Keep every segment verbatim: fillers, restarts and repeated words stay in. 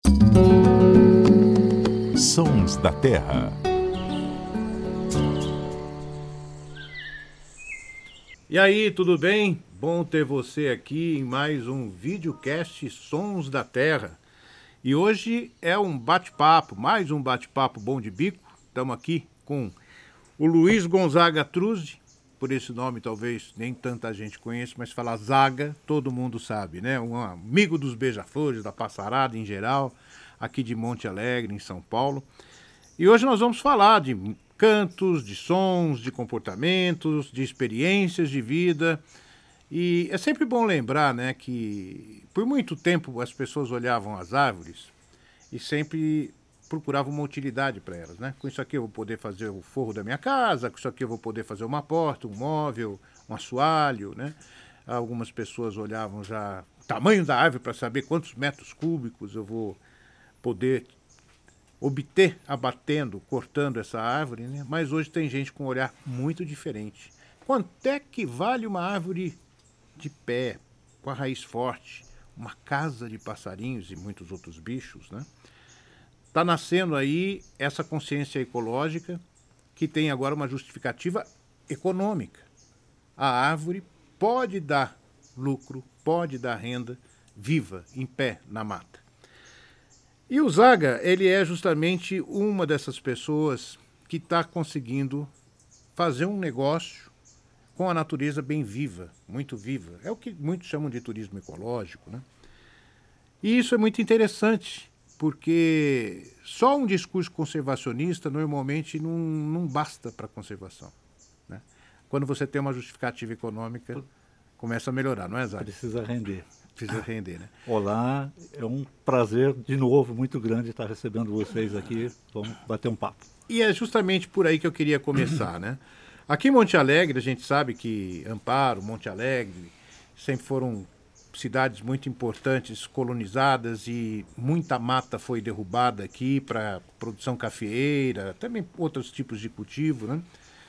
Sons da Terra. E aí, tudo bem? Bom ter você aqui em mais um videocast Sons da Terra. E hoje é um bate-papo, mais um bate-papo bom de bico. Estamos aqui com o Luiz Gonzaga Truzzi. Por esse nome talvez nem tanta gente conheça, mas falar Zaga todo mundo sabe, né? Um amigo dos beija-flores, da passarada em geral, aqui de Monte Alegre, em São Paulo. E hoje nós vamos falar de cantos, de sons, de comportamentos, de experiências de vida. E é sempre bom lembrar, né, que por muito tempo as pessoas olhavam as árvores e sempre procuravam uma utilidade para elas, né? Com isso aqui eu vou poder fazer o forro da minha casa, com isso aqui eu vou poder fazer uma porta, um móvel, um assoalho, né? Algumas pessoas olhavam já o tamanho da árvore para saber quantos metros cúbicos eu vou poder obter abatendo, cortando essa árvore, né? Mas hoje tem gente com um olhar muito diferente. Quanto é que vale uma árvore de pé, com a raiz forte, uma casa de passarinhos e muitos outros bichos, né? Está nascendo aí essa consciência ecológica que tem agora uma justificativa econômica. A árvore pode dar lucro, pode dar renda viva, em pé, na mata. E o Zaga, ele é justamente uma dessas pessoas que está conseguindo fazer um negócio com a natureza bem viva, muito viva. É o que muitos chamam de turismo ecológico, né? E isso é muito interessante, porque só um discurso conservacionista normalmente não, não basta para a conservação, né? Quando você tem uma justificativa econômica, começa a melhorar, não é, Zaga? Precisa render. Precisa render, né? Olá, é um prazer de novo muito grande estar recebendo vocês aqui. Vamos bater um papo. E é justamente por aí que eu queria começar, né? Aqui em Monte Alegre, a gente sabe que Amparo, Monte Alegre, sempre foram cidades muito importantes, colonizadas, e muita mata foi derrubada aqui para produção cafeeira, também outros tipos de cultivo, né?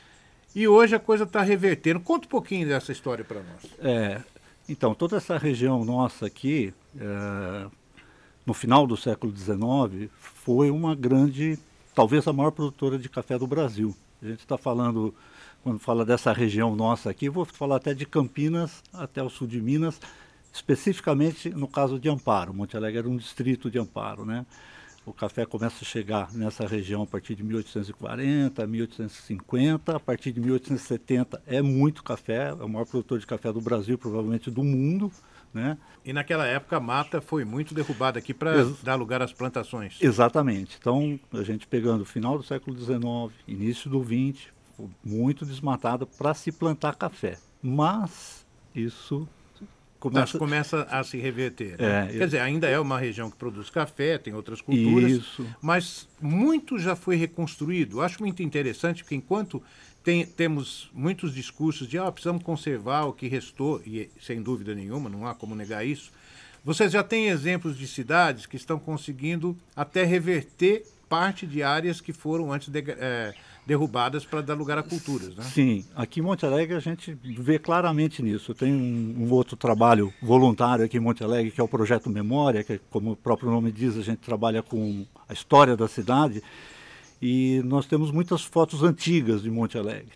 E hoje a coisa está revertendo. Conta um pouquinho dessa história para nós. É, então, toda essa região nossa aqui, é, no final do século dezenove, foi uma grande, talvez a maior produtora de café do Brasil. A gente está falando, quando fala dessa região nossa aqui, vou falar até de Campinas até o sul de Minas, especificamente no caso de Amparo. Monte Alegre era um distrito de Amparo, né? O café começa a chegar nessa região a partir de mil oitocentos e quarenta, mil oitocentos e cinquenta, a partir de mil oitocentos e setenta é muito café, é o maior produtor de café do Brasil, provavelmente do mundo, né? E naquela época a mata foi muito derrubada aqui para Ex- dar lugar às plantações. Exatamente. Então, a gente pegando o final do século dezenove, início do vinte, foi muito desmatada para se plantar café. Mas isso Começa... começa a se reverter, né? É, Quer dizer, ainda é uma região que produz café, tem outras culturas, isso. Mas muito já foi reconstruído. Acho muito interessante, porque enquanto tem, temos muitos discursos de ah, precisamos conservar o que restou, e sem dúvida nenhuma, não há como negar isso, vocês já têm exemplos de cidades que estão conseguindo até reverter parte de áreas que foram antes de, é, derrubadas para dar lugar a culturas, né? Sim, aqui em Monte Alegre a gente vê claramente nisso. Tem um, um outro trabalho voluntário aqui em Monte Alegre, que é o Projeto Memória, que, como o próprio nome diz, a gente trabalha com a história da cidade, e nós temos muitas fotos antigas de Monte Alegre.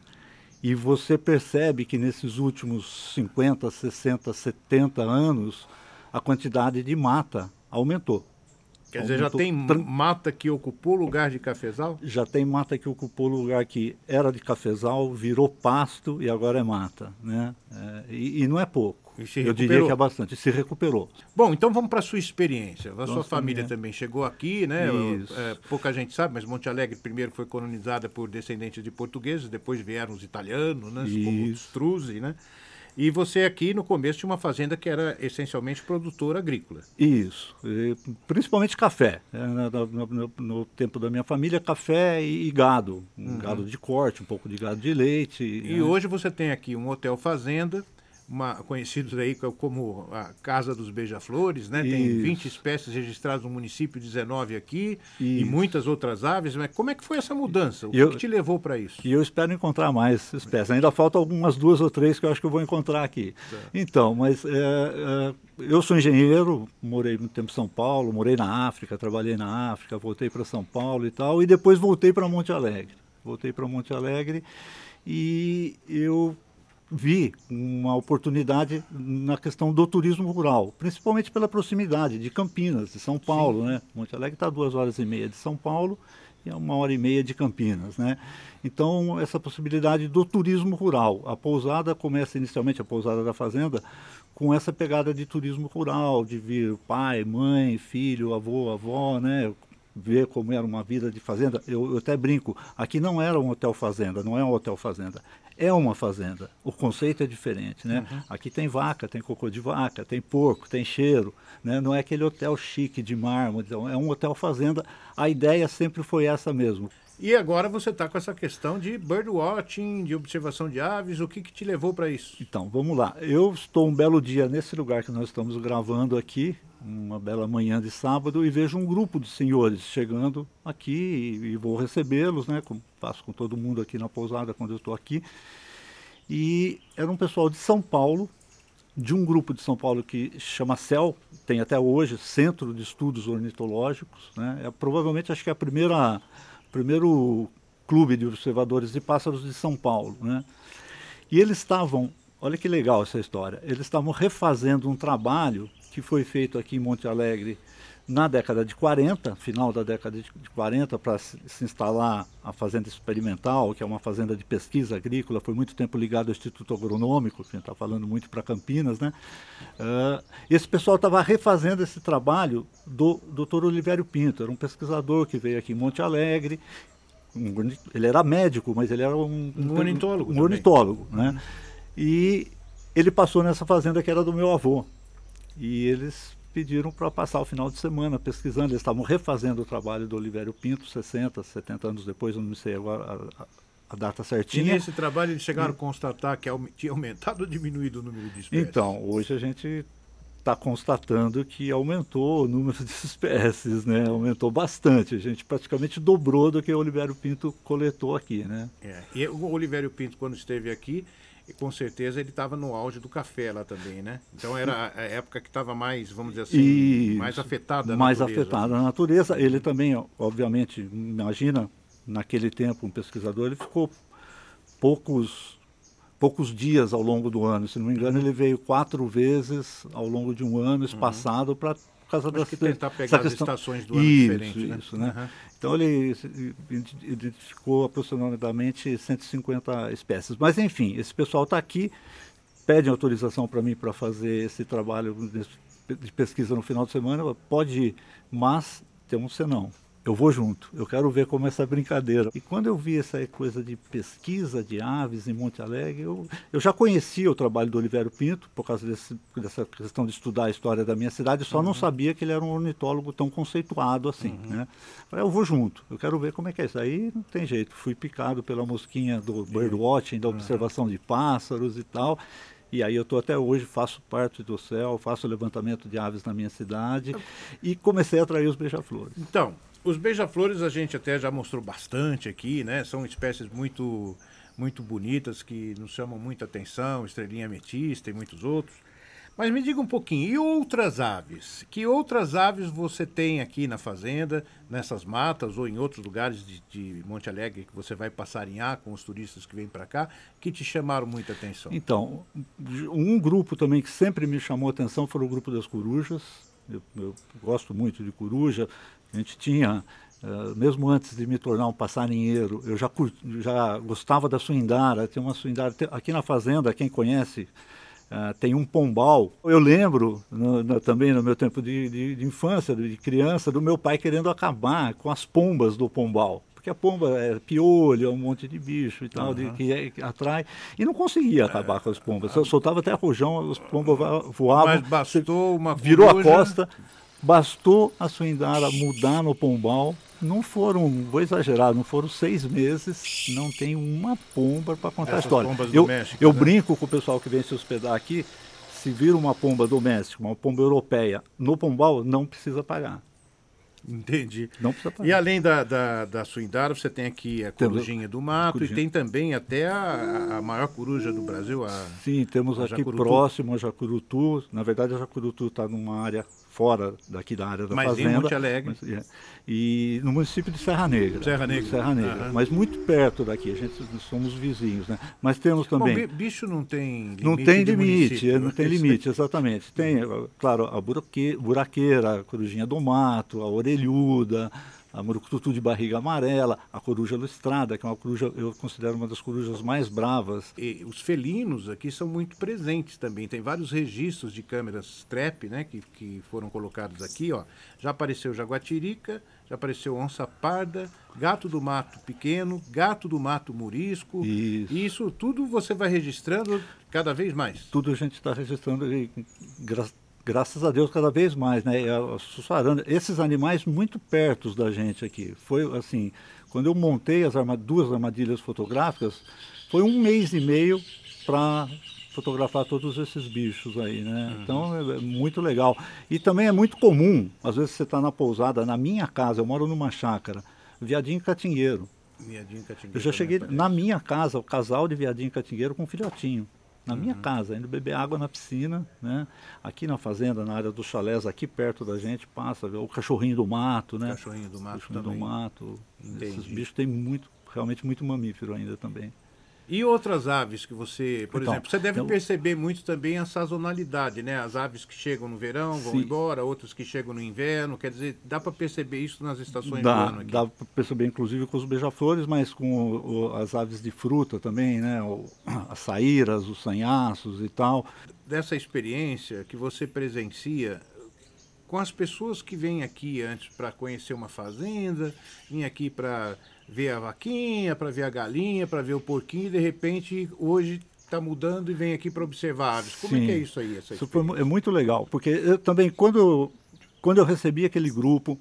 E você percebe que nesses últimos cinquenta, sessenta, setenta anos, a quantidade de mata aumentou. Quer dizer, já tem mata que ocupou o lugar de cafezal? Já tem mata que ocupou o lugar que era de cafezal, virou pasto e agora é mata, né? É, e, e não é pouco. Eu diria que é bastante. Se recuperou. Bom, então vamos para a sua experiência. A Nossa sua família também. também chegou aqui, né? É, pouca gente sabe, mas Monte Alegre primeiro foi colonizada por descendentes de portugueses, depois vieram os italianos, né? Como os Truzzi, né? E você aqui no começo tinha uma fazenda que era essencialmente produtora agrícola. Isso, e, principalmente café. É, no, no, no tempo da minha família, café e, e gado. Um uhum. Gado de corte, um pouco de gado de leite. E né? hoje você tem aqui um hotel fazenda, uma, conhecidos aí como a Casa dos Beija-Flores, né? Tem Isso. vinte espécies registradas no município, dezenove aqui, Isso. e muitas outras aves. Mas como é que foi essa mudança? O que, eu, que te levou para isso? E eu espero encontrar mais espécies. Ainda faltam algumas duas ou três que eu acho que eu vou encontrar aqui. Tá. Então, mas é, é, eu sou engenheiro, morei muito tempo em São Paulo, morei na África, trabalhei na África, voltei para São Paulo e tal, e depois voltei para Monte Alegre. Voltei para Monte Alegre e eu vi uma oportunidade na questão do turismo rural, principalmente pela proximidade de Campinas, de São Paulo, né? Monte Alegre está a duas horas e meia de São Paulo e a uma hora e meia de Campinas, né? Então, essa possibilidade do turismo rural. A pousada começa inicialmente, a pousada da fazenda, com essa pegada de turismo rural, de vir pai, mãe, filho, avô, avó, né? Ver como era uma vida de fazenda. Eu, eu até brinco, aqui não era um hotel fazenda, não é um hotel fazenda, é uma fazenda. O conceito é diferente, né? Uhum. Aqui tem vaca, tem cocô de vaca, tem porco, tem cheiro, né? Não é aquele hotel chique de mármore, então é um hotel fazenda. A ideia sempre foi essa mesmo. E agora você está com essa questão de birdwatching, de observação de aves, o que, que te levou para isso? Então, vamos lá. Eu estou um belo dia nesse lugar que nós estamos gravando aqui, uma bela manhã de sábado, e vejo um grupo de senhores chegando aqui e, e vou recebê-los, né, como faço com todo mundo aqui na pousada quando eu estou aqui. E era um pessoal de São Paulo, de um grupo de São Paulo que chama CEL, tem até hoje, Centro de Estudos Ornitológicos, né, é, provavelmente acho que é a primeira... primeiro clube de observadores de pássaros de São Paulo, né? E eles estavam, olha que legal essa história, eles estavam refazendo um trabalho que foi feito aqui em Monte Alegre na década de quarenta, final da década de quarenta, para se, se instalar a fazenda experimental, que é uma fazenda de pesquisa agrícola, foi muito tempo ligado ao Instituto Agronômico, que a gente está falando muito para Campinas, né? Uh, esse pessoal estava refazendo esse trabalho do doutor Olivério Pinto, era um pesquisador que veio aqui em Monte Alegre, um, ele era médico, mas ele era um, um ornitólogo, um, um ornitólogo, né? E ele passou nessa fazenda que era do meu avô, e eles pediram para passar o final de semana pesquisando. Eles estavam refazendo o trabalho do Olivério Pinto, sessenta, setenta anos depois, eu não sei agora a, a, a data certinha. E nesse trabalho eles chegaram e... a constatar que tinha aumentado ou diminuído o número de espécies? Então, hoje a gente está constatando que aumentou o número de espécies, né? Aumentou bastante. A gente praticamente dobrou do que o Olivério Pinto coletou aqui, né? É. E o Olivério Pinto, quando esteve aqui, e com certeza ele estava no auge do café lá também, né? Então era a época que estava mais, vamos dizer assim, e mais afetada a mais natureza. Mais afetada a natureza. Ele também, obviamente, imagina, naquele tempo, um pesquisador, ele ficou poucos, poucos dias ao longo do ano. Se não me engano, ele veio quatro vezes ao longo de um ano espaçado uhum. para... Por causa da, que tentar pegar as questão... estações do ano isso, diferentes, né? Isso, né? Uhum. Então ele identificou aproximadamente cento e cinquenta espécies. Mas enfim, esse pessoal está aqui, pede autorização para mim para fazer esse trabalho de pesquisa no final de semana, pode ir, mas tem um senão. Eu vou junto, eu quero ver como é essa brincadeira. E quando eu vi essa coisa de pesquisa de aves em Monte Alegre, eu, eu já conhecia o trabalho do Olivério Pinto, por causa desse, dessa questão de estudar a história da minha cidade, só uhum. não sabia que ele era um ornitólogo tão conceituado assim. Uhum. Né? Falei, eu vou junto, eu quero ver como é que é isso. Aí não tem jeito, fui picado pela mosquinha do birdwatching, da observação uhum. de pássaros e tal. E aí eu estou até hoje, faço parte do céu, faço levantamento de aves na minha cidade e comecei a atrair os beija-flores. Então, os beija-flores a gente até já mostrou bastante aqui, né? São espécies muito, muito bonitas que nos chamam muita atenção, estrelinha ametista e muitos outros. Mas me diga um pouquinho, e outras aves? Que outras aves você tem aqui na fazenda, nessas matas ou em outros lugares de, de Monte Alegre que você vai passarinhar com os turistas que vêm para cá, que te chamaram muita atenção? Então, um grupo também que sempre me chamou a atenção foi o grupo das corujas. Eu, eu gosto muito de coruja. A gente tinha, uh, mesmo antes de me tornar um passarinheiro, eu já, já gostava da suindara. Tem uma suindara, tem, aqui na fazenda, quem conhece, uh, tem um pombal. Eu lembro no, no, também no meu tempo de, de, de infância, de criança, do meu pai querendo acabar com as pombas do pombal. Porque a pomba é piolho, é um monte de bicho e tal, uhum. de, que, é, que atrai. E não conseguia acabar é, com as pombas. Eu soltava até rojão, as pombas voavam. Mas bastou uma virou coruja... a costa. Bastou a suindara mudar no pombal não foram, vou exagerar, não foram seis meses, não tem uma pomba para contar Essas a história. pombas Eu, domésticas, eu né? brinco com o pessoal que vem se hospedar aqui, se vir uma pomba doméstica, uma pomba europeia, no pombal, não precisa pagar. Entendi. Não precisa pagar. E além da, da, da suindara, você tem aqui a Temos corujinha do mato corujinha. e tem também até a, a maior coruja do Brasil, a... Sim, temos a aqui jacurutu. próximo a Jacurutu. Na verdade, a Jacurutu está numa área fora daqui da área da Mas em fazenda. Monte Alegre. Mas, é, e no município de Serra Negra. Serra Negra. Serra Negra. Aham. Mas muito perto daqui, a gente somos vizinhos, né? Mas temos também... Bom, bi- bicho não tem limite Não tem de limite, município, não né? tem limite, exatamente. Tem, claro, a buraque- buraqueira, a corujinha do mato, a orelhuda, a murucututu de barriga amarela, a coruja lustrada, que é uma coruja, eu considero uma das corujas mais bravas. E os felinos aqui são muito presentes também. Tem vários registros de câmeras trap, né, que, que foram colocados aqui, ó. Já apareceu jaguatirica, já apareceu onça parda, gato do mato pequeno, gato do mato murisco. Isso. E isso tudo você vai registrando cada vez mais. Tudo a gente está registrando, e, gra graças a Deus, cada vez mais, né? A Sussuarana, esses animais muito perto da gente aqui. Foi assim, quando eu montei as arma duas armadilhas fotográficas, foi um mês e meio para fotografar todos esses bichos aí, né? Uhum. Então é, é muito legal. E também é muito comum, às vezes você está na pousada, na minha casa, eu moro numa chácara, viadinho catingueiro. Viadinho catingueiro. Eu já cheguei aparece. na minha casa, o casal de viadinho catingueiro com um filhotinho. Na minha Uhum. casa, indo beber água na piscina, né? Aqui na fazenda, na área dos chalés, aqui perto da gente, passa o cachorrinho do mato, né? Cachorrinho do mato Cachorrinho também. do mato. Entendi. Esses bichos têm muito, realmente muito mamífero ainda também. E outras aves que você, por Então, exemplo, você deve eu- perceber muito também a sazonalidade, né? As aves que chegam no verão vão Sim. embora, outras que chegam no inverno, quer dizer, dá para perceber isso nas estações do Dá, ano aqui. dá para perceber, inclusive, com os beija-flores, mas com o- o- as aves de fruta também, né? O- as saíras, os sanhaços e tal. Dessa experiência que você presencia com as pessoas que vêm aqui antes para conhecer uma fazenda, vêm aqui para ver a vaquinha, para ver a galinha, para ver o porquinho, e de repente hoje está mudando e vem aqui para observar aves. Como é Sim. que é isso aí? Essa Isso foi mu- experiência? é muito legal, porque eu também, quando, quando eu recebi aquele grupo,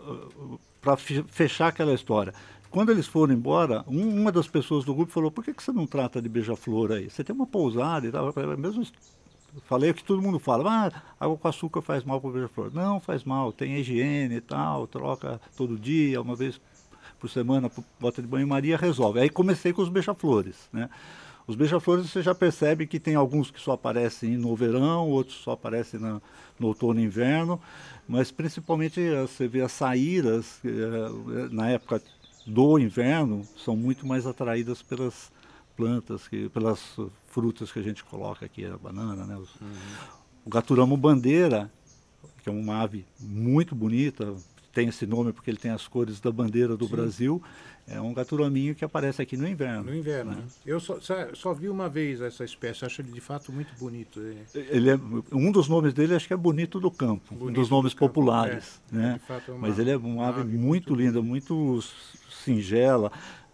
para fechar aquela história, quando eles foram embora, um- uma das pessoas do grupo falou, por que, que você não trata de beija-flor aí? Você tem uma pousada e tal. Eu mesmo falei o que todo mundo fala, ah, água com açúcar faz mal para o beija-flor. Não, faz mal, tem higiene e tal, troca todo dia, uma vez por semana, bota de banho-maria, resolve. Aí comecei com os beija-flores, né? Os beija-flores você já percebe que tem alguns que só aparecem no verão, outros só aparecem na, no outono e inverno, mas principalmente você vê as saíras, eh, na época do inverno, são muito mais atraídas pelas plantas, que, pelas frutas que a gente coloca aqui, a banana, né? Os, uhum. O gaturamo bandeira, que é uma ave muito bonita, tem esse nome porque ele tem as cores da bandeira do Sim. Brasil, é um gaturaminho que aparece aqui no inverno. No inverno, né? né? Eu só, só, só vi uma vez essa espécie, acho ele de fato muito bonito. É. Ele é, um dos nomes dele acho que é Bonito do Campo, Bonito um dos nomes do campo, populares. é, né? de fato é uma, Mas ele é uma, uma ave, ave muito, muito linda, bonita. muito singela.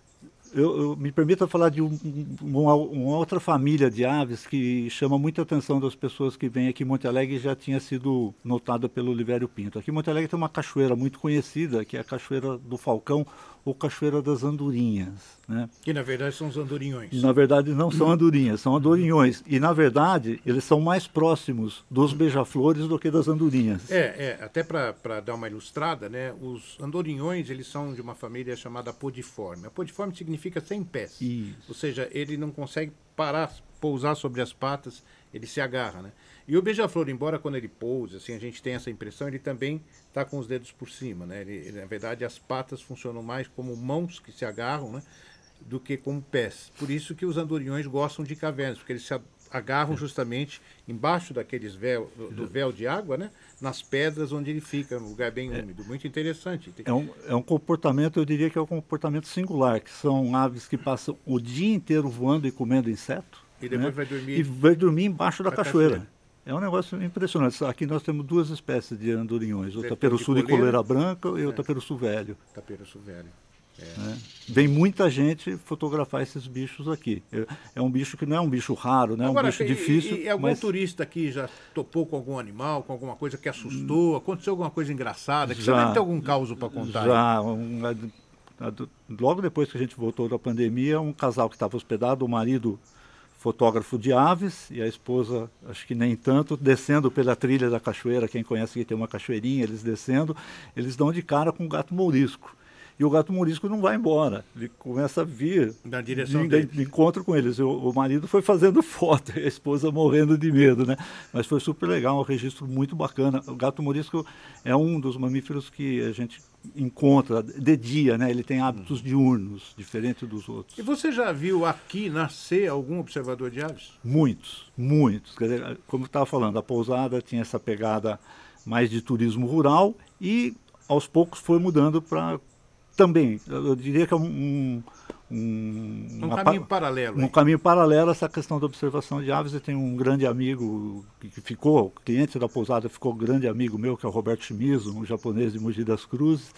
Eu, eu me permita falar de um, uma, uma outra família de aves que chama muita atenção das pessoas que vêm aqui em Monte Alegre e já tinha sido notada pelo Olivério Pinto. Aqui em Monte Alegre tem uma cachoeira muito conhecida, que é a Cachoeira do Falcão ou Cachoeira das Andorinhas. Né? Que na verdade são os andorinhões. Na verdade não são andorinhas, são andorinhões. E na verdade eles são mais próximos dos beija-flores do que das andorinhas. É, é até para dar uma ilustrada, né? Os andorinhões eles são de uma família chamada podiforme. A podiforme significa sem pés. Isso. Ou seja, ele não consegue parar, pousar sobre as patas, ele se agarra, né? E o beija-flor, embora quando ele pousa, assim, a gente tem essa impressão, ele também está com os dedos por cima, né? Ele, ele, na verdade, as patas funcionam mais como mãos que se agarram, né? Do que como pés. Por isso que os andorinhões gostam de cavernas, porque eles se agarram justamente embaixo daqueles véu, do, do véu de água, né? Nas pedras onde ele fica, num lugar bem úmido. Muito interessante. É um, é um comportamento, eu diria que é um comportamento singular, que são aves que passam o dia inteiro voando e comendo inseto. E depois né? vai dormir. E vai dormir embaixo da, da cachoeira. cachoeira. É um negócio impressionante. Aqui nós temos duas espécies de andorinhões, o taperoçu de coleira branca e o taperoçu velho. Taperoçu velho. É. Né? Vem muita gente fotografar esses bichos aqui. É, é um bicho que não é um bicho raro, né? É um Agora, bicho e, difícil. E, e algum mas... turista aqui já topou com algum animal, com alguma coisa que assustou? Aconteceu alguma coisa engraçada? Que já, você deve ter algum caos para contar. Já, um, logo depois que a gente voltou da pandemia, um casal que estava hospedado, o marido fotógrafo de aves e a esposa, acho que nem tanto, descendo pela trilha da cachoeira. Quem conhece que tem uma cachoeirinha, eles descendo, eles dão de cara com um gato mourisco. E o gato mourisco não vai embora, ele começa a vir na direção de, de encontro com eles. O, o marido foi fazendo foto, a esposa morrendo de medo, né? Mas foi super legal, um registro muito bacana. O gato mourisco é um dos mamíferos que a gente encontra de dia, né? Ele tem hábitos uhum. diurnos, diferente dos outros. E você já viu aqui nascer algum observador de aves? Muitos, muitos. Quer dizer, como eu estava falando, a pousada tinha essa pegada mais de turismo rural e aos poucos foi mudando para também, eu diria que é um... Um, um, um caminho pa paralelo. Um hein? caminho paralelo a essa questão da observação de aves. Eu tenho um grande amigo que, que ficou, cliente da pousada, ficou um grande amigo meu, que é o Roberto Shimizu, um japonês de Mogi das Cruzes.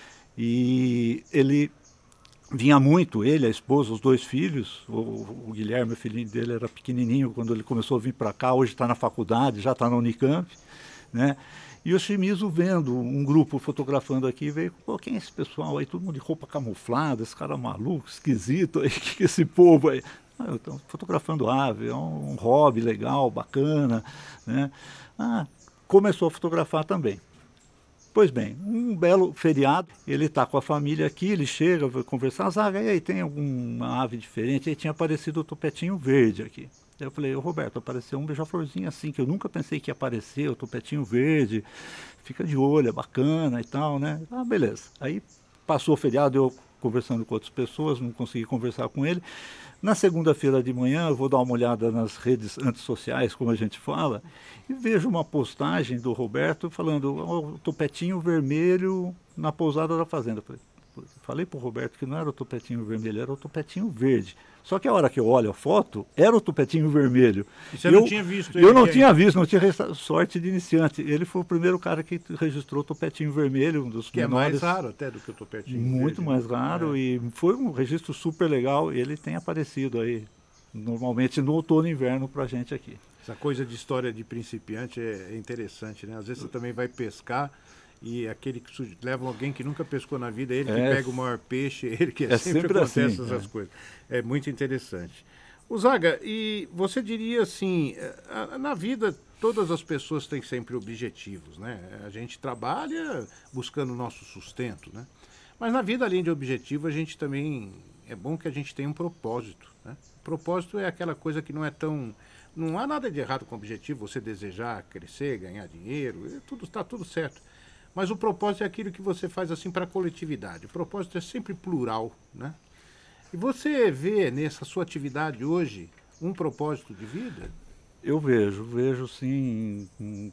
E ele vinha muito, ele, a esposa, os dois filhos. O, o Guilherme, o filhinho dele, era pequenininho quando ele começou a vir para cá. Hoje está na faculdade, já está na Unicamp, né? E o Shimizu vendo um grupo fotografando aqui, veio, pô, quem é esse pessoal aí? Todo mundo de roupa camuflada, esse cara maluco, esquisito aí, que que é esse povo aí? Ah, eu estou fotografando ave, é um, um hobby legal, bacana, né? Ah, começou a fotografar também. Pois bem, um belo feriado, ele está com a família aqui, ele chega, vai conversar, Zaga, e aí, tem alguma ave diferente? Aí tinha aparecido o topetinho verde aqui. Eu falei, ô Roberto, apareceu um beija-florzinho assim, que eu nunca pensei que ia aparecer, o topetinho verde, fica de olho, é bacana e tal, né? Ah, beleza. Aí passou o feriado, eu conversando com outras pessoas, não consegui conversar com ele. Na segunda-feira de manhã, eu vou dar uma olhada nas redes antissociais, como a gente fala, e vejo uma postagem do Roberto falando, o topetinho vermelho na pousada da fazenda. Eu falei, falei para o Roberto que não era o topetinho vermelho, era o topetinho verde. Só que a hora que eu olho a foto, era o topetinho vermelho. E você eu, não tinha visto ele? Eu não tinha visto, não tinha sorte de iniciante. Ele foi o primeiro cara que registrou o topetinho vermelho, um dos que menores. Que é mais raro até do que o topetinho Muito verde, mais raro, é. E foi um registro super legal. Ele tem aparecido aí, normalmente no outono e inverno, para a gente aqui. Essa coisa de história de principiante é interessante, né? Às vezes você também vai pescar e aquele que leva alguém que nunca pescou na vida, ele que é, pega o maior peixe, ele que é sempre, sempre acontece assim, essas é. coisas. É muito interessante. O Zaga, e você diria assim, na vida todas as pessoas têm sempre objetivos, né? A gente trabalha buscando o nosso sustento, né? Mas na vida, além de objetivo, a gente também, é bom que a gente tenha um propósito, né? O propósito é aquela coisa que não é tão... Não há nada de errado com o objetivo, você desejar crescer, ganhar dinheiro, tudo, está tudo certo. Mas o propósito é aquilo que você faz assim para a coletividade. O propósito é sempre plural, né? E você vê nessa sua atividade hoje um propósito de vida? Eu vejo, vejo sim,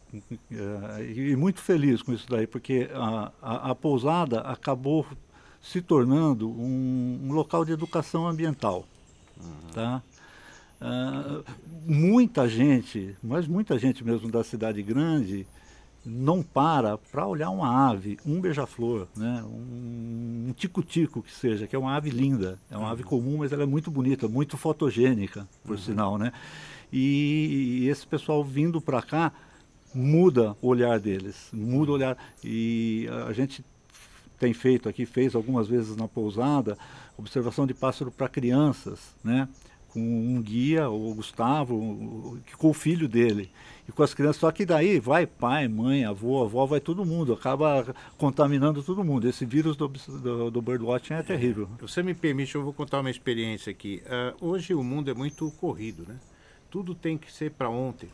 e muito feliz com isso daí, porque a, a, a pousada acabou se tornando um, um local de educação ambiental, uhum. tá? Uh, muita gente, mas muita gente mesmo da cidade grande, não para para olhar uma ave, um beija-flor, né? um, um tico-tico que seja, que é uma ave linda, é uma uhum. ave comum, mas ela é muito bonita, muito fotogênica, por uhum. sinal, né? E, e esse pessoal vindo para cá muda o olhar deles, muda o olhar. E a gente tem feito aqui, fez algumas vezes na pousada, observação de pássaro para crianças, né? Com um guia, o Gustavo, o, com o filho dele, e com as crianças, só que daí vai pai, mãe, avô, avó, vai todo mundo, acaba contaminando todo mundo. Esse vírus do, do, do birdwatching é terrível. Você me permite, eu vou contar uma experiência aqui. Uh, hoje o mundo é muito corrido, né? Tudo tem que ser para ontem.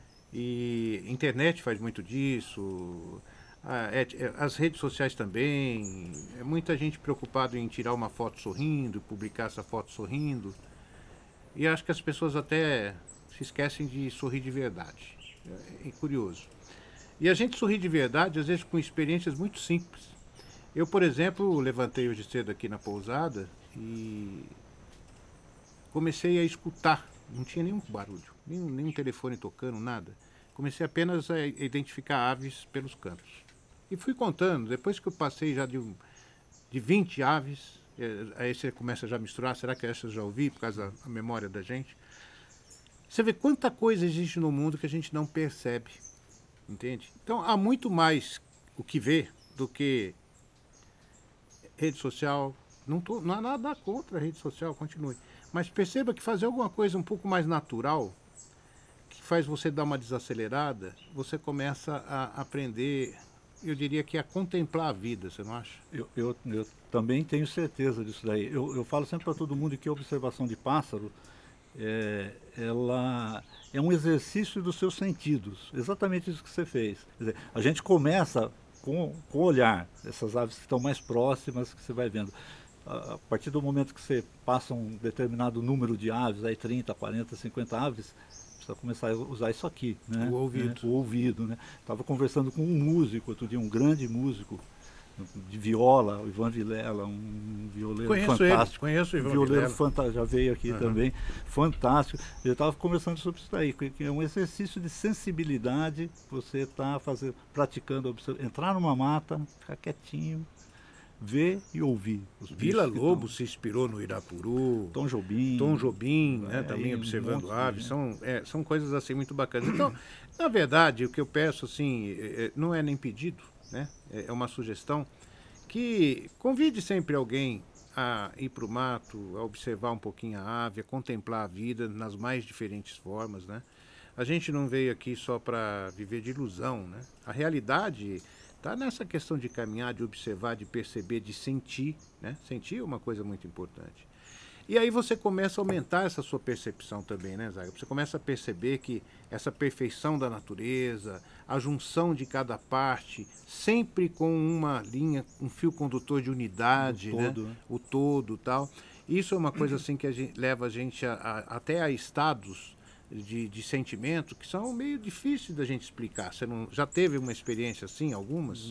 E a internet faz muito disso, a, é, as redes sociais também, é muita gente preocupada em tirar uma foto sorrindo, publicar essa foto sorrindo. E acho que as pessoas até se esquecem de sorrir de verdade. É, é curioso. E a gente sorri de verdade, às vezes com experiências muito simples. Eu, por exemplo, levantei hoje cedo aqui na pousada e comecei a escutar. Não tinha nenhum barulho, nenhum, nenhum telefone tocando, nada. Comecei apenas a identificar aves pelos cantos. E fui contando, depois que eu passei já de, um, de vinte aves, é, aí você começa já a misturar, será que essa eu já ouvi, por causa da memória da gente? Você vê quanta coisa existe no mundo que a gente não percebe, entende? Então, há muito mais o que ver do que rede social. Não, tô, não há nada contra a rede social, continue. Mas perceba que fazer alguma coisa um pouco mais natural, que faz você dar uma desacelerada, você começa a aprender, eu diria que a contemplar a vida, você não acha? Eu, eu, eu também tenho certeza disso daí. Eu, eu falo sempre para todo mundo que a observação de pássaro, é, ela é um exercício dos seus sentidos, exatamente isso que você fez. Quer dizer, a gente começa com, com o olhar, essas aves que estão mais próximas, que você vai vendo. A, a partir do momento que você passa um determinado número de aves, aí trinta, quarenta, cinquenta aves, precisa começar a usar isso aqui, né? O ouvido. É, o ouvido, né? Estava conversando com um músico, outro dia, um grande músico de viola, o Ivan Vilela, um violeiro conheço fantástico. Ele, conheço o Ivan um violeiro Vilela. fantástico, já veio aqui Uhum. também, fantástico. Eu estava conversando sobre isso daí, que é um exercício de sensibilidade, você está fazendo, praticando, entrar numa mata, ficar quietinho, ver e ouvir. Os Vila bichos que Lobos tão- se inspirou no Irapuru, Tom Jobim. Tom Jobim, né, é, também aí um observando monte de aves, gente. são, é, são coisas assim muito bacanas. Então, na verdade, o que eu peço assim, é, é, não é nem pedido, né, é, é uma sugestão, que convide sempre alguém a ir para o mato, a observar um pouquinho a ave, a contemplar a vida nas mais diferentes formas, né? A gente não veio aqui só para viver de ilusão, né? A realidade está nessa questão de caminhar, de observar, de perceber, de sentir, né? Sentir é uma coisa muito importante. E aí você começa a aumentar essa sua percepção também, né, Zaga? Você começa a perceber que essa perfeição da natureza, a junção de cada parte, sempre com uma linha, um fio condutor de unidade, O todo, né? né? O todo, tal. Isso é uma coisa assim que a gente, leva a gente a, a, até a estados de, de sentimento que são meio difíceis da gente explicar. Você não, já teve uma experiência assim, algumas?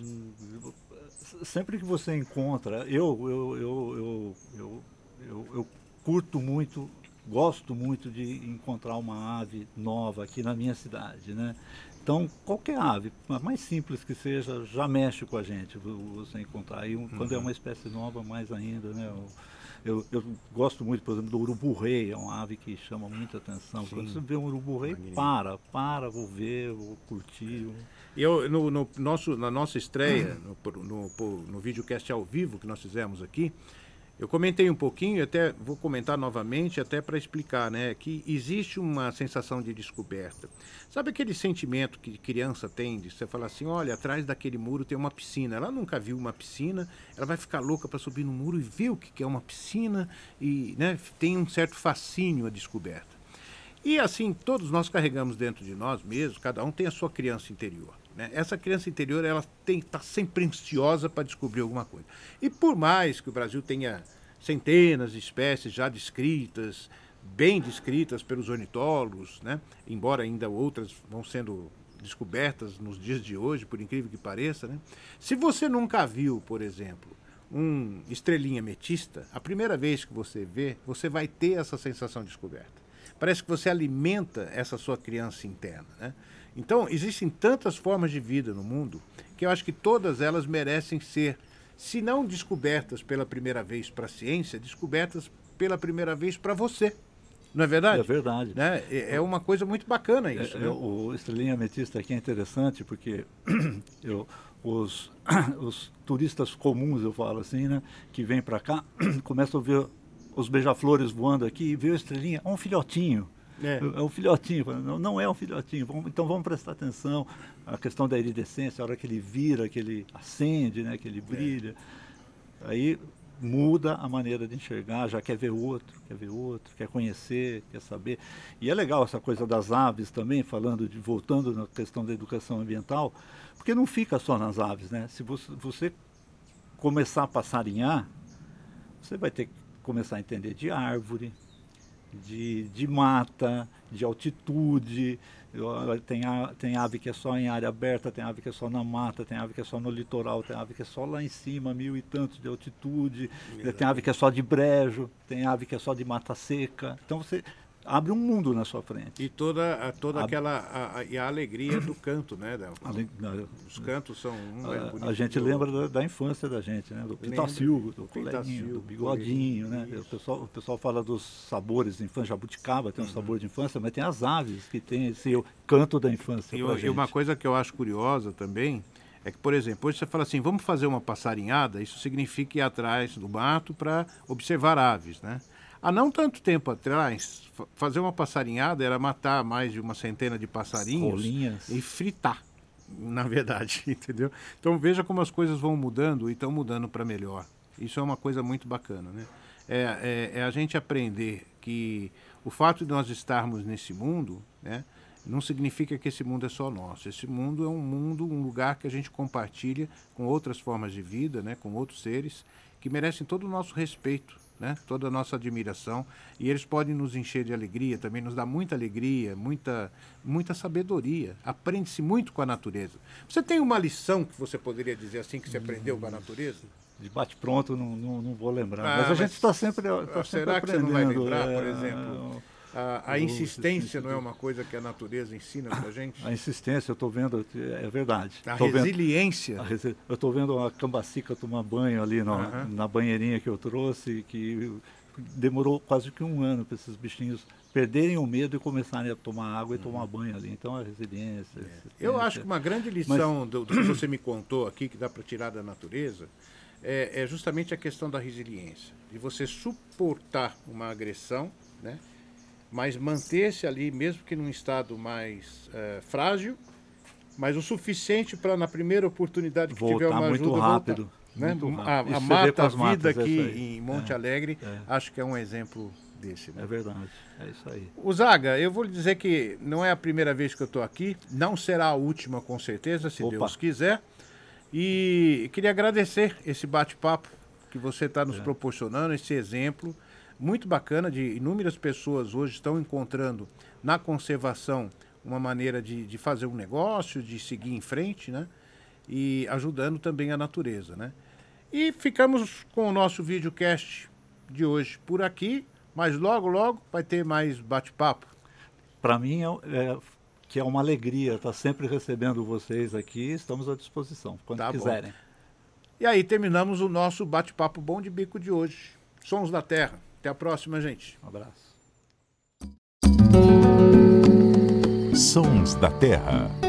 Sempre que você encontra, eu, eu, eu, eu, eu, eu, eu curto muito, gosto muito de encontrar uma ave nova aqui na minha cidade, né? Então, qualquer ave, a mais simples que seja, já mexe com a gente, você encontrar. E um, quando é uma espécie nova, mais ainda, né? Eu, eu, eu gosto muito, por exemplo, do urubu-rei, é uma ave que chama muita atenção. Sim. Quando você vê um urubu-rei, Magnífico. para, para, vou ver, vou curtir. Vou... E eu, no, no nosso, na nossa estreia, no, no, no, no videocast ao vivo que nós fizemos aqui, eu comentei um pouquinho, até vou comentar novamente, até para explicar, né, que existe uma sensação de descoberta. Sabe aquele sentimento que criança tem, de você falar assim, olha, atrás daquele muro tem uma piscina. Ela nunca viu uma piscina, ela vai ficar louca para subir no muro e ver o que é uma piscina, e, né, tem um certo fascínio a descoberta. E assim, todos nós carregamos dentro de nós mesmos, cada um tem a sua criança interior. Né? Essa criança interior, ela está sempre ansiosa para descobrir alguma coisa. E por mais que o Brasil tenha centenas de espécies já descritas, bem descritas pelos ornitólogos, né? Embora ainda outras vão sendo descobertas nos dias de hoje, por incrível que pareça, né? Se você nunca viu, por exemplo, um estrelinha ametista, a primeira vez que você vê, você vai ter essa sensação de descoberta. Parece que você alimenta essa sua criança interna, né? Então, existem tantas formas de vida no mundo que eu acho que todas elas merecem ser, se não descobertas pela primeira vez para a ciência, descobertas pela primeira vez para você. Não é verdade? É verdade. Né? É uma coisa muito bacana isso. É, né? é, o estrelinha ametista aqui é interessante porque eu, os, os turistas comuns, eu falo assim, né, que vêm para cá, começam a ver os beija-flores voando aqui e vê a estrelinha, é um filhotinho. É. É um filhotinho, não, não é um filhotinho, vamos, então vamos prestar atenção à questão da iridescência, a hora que ele vira, que ele acende, né, que ele brilha, é. Aí muda a maneira de enxergar, já quer ver outro, quer ver outro, quer conhecer, quer saber. E é legal essa coisa das aves também, falando de, voltando na questão da educação ambiental, porque não fica só nas aves, né? Se você, você começar a passarinhar, você vai ter que começar a entender de árvore, De, de mata, de altitude, tem, a, tem ave que é só em área aberta, tem ave que é só na mata, tem ave que é só no litoral, tem ave que é só lá em cima, mil e tantos de altitude, Verdade. Tem ave que é só de brejo, tem ave que é só de mata seca. Então você, abre um mundo na sua frente. E toda, a- toda A- aquela a, a- e a alegria do canto, né, Del? Além- na- Os cantos são um é a, bonito a gente do lembra outro. da, da infância da gente, né? Do Lembra. pitacilgo, do Pitacilgo, coleguinho, do bigodinho, né? isso. O pessoal, o pessoal fala dos sabores de infância, jabuticaba tem um sabor de infância, mas tem as aves que tem esse o canto da infância E, pra o- e gente. uma coisa que eu acho curiosa também é que, por exemplo, hoje você fala assim, vamos fazer uma passarinhada, isso significa ir atrás do mato para observar aves, né? Há não tanto tempo atrás, fa- fazer uma passarinhada era matar mais de uma centena de passarinhos Rolinhas. e fritar, na verdade, entendeu? Então veja como as coisas vão mudando e estão mudando para melhor. Isso é uma coisa muito bacana, né? É, é, é a gente aprender que o fato de nós estarmos nesse mundo, né, não significa que esse mundo é só nosso. Esse mundo é um mundo, um lugar que a gente compartilha com outras formas de vida, né, com outros seres que merecem todo o nosso respeito, né, toda a nossa admiração, e eles podem nos encher de alegria, também nos dá muita alegria, muita, muita sabedoria. Aprende-se muito com a natureza. Você tem uma lição que você poderia dizer assim que você aprendeu com a natureza? De bate-pronto, não, não, não vou lembrar. Ah, mas a mas gente está sempre, tá sempre será que você aprendendo. não vai lembrar, por é, exemplo? A, a o- insistência não é uma coisa que a natureza ensina pra gente? A insistência, eu estou vendo, é verdade. A Tô vendo- resiliência. a resi- eu estou vendo a cambacica tomar banho ali no- Aham. na banheirinha que eu trouxe, que demorou quase que um ano para esses bichinhos perderem o medo e começarem a tomar água e tomar banho ali. Então, a resiliência. a Uhum. Eu acho que uma grande lição do, do que você me contou aqui, que dá para tirar da natureza, é, é justamente a questão da resiliência. De você suportar uma agressão, né? Mas manter-se ali, mesmo que num estado mais eh, frágil, mas o suficiente para, na primeira oportunidade que tiver Voltar uma muito ajuda, rápido, voltar. Né? muito A, rápido. a Isso você vê com Mata as matas, Vida é isso aqui aí. em Monte É, Alegre, é. acho que é um exemplo desse. Né? É verdade, é isso aí. O Zaga, eu vou lhe dizer que não é a primeira vez que eu estou aqui, não será a última com certeza, se Opa. Deus quiser. E queria agradecer esse bate-papo que você está nos É. proporcionando, esse exemplo muito bacana de inúmeras pessoas hoje estão encontrando na conservação uma maneira de, de fazer um negócio, de seguir em frente, né? E ajudando também a natureza, né? E ficamos com o nosso videocast de hoje por aqui, mas logo, logo vai ter mais bate-papo. Para mim, é, é- que é uma alegria estar sempre recebendo vocês aqui. Estamos à disposição, quando Tá bom. quiserem. E aí terminamos o nosso bate-papo bom de bico de hoje. Sons da Terra. Até a próxima, gente. Um abraço. Sons da Terra.